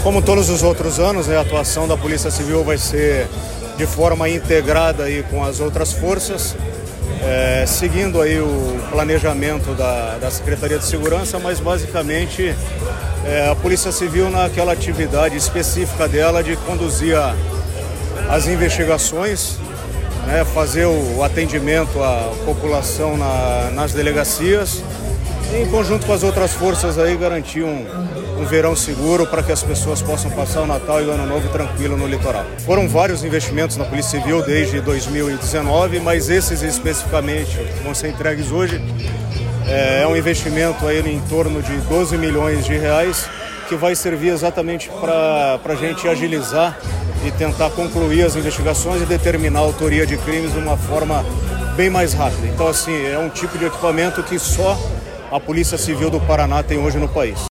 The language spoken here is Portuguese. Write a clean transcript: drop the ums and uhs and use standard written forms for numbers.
Como todos os outros anos, a atuação da Polícia Civil vai ser de forma integrada aí com as outras forças, seguindo aí o planejamento da Secretaria de Segurança, mas basicamente a Polícia Civil naquela atividade específica dela de conduzir as investigações, né, fazer o atendimento à população nas delegacias e, em conjunto com as outras forças aí, garantir um verão seguro para que as pessoas possam passar o Natal e o Ano Novo tranquilo no litoral. Foram vários investimentos na Polícia Civil desde 2019, mas esses especificamente que vão ser entregues hoje é um investimento aí em torno de 12 milhões de reais que vai servir exatamente para a gente agilizar e tentar concluir as investigações e determinar a autoria de crimes de uma forma bem mais rápida. Então, assim, é um tipo de equipamento que só a Polícia Civil do Paraná tem hoje no país.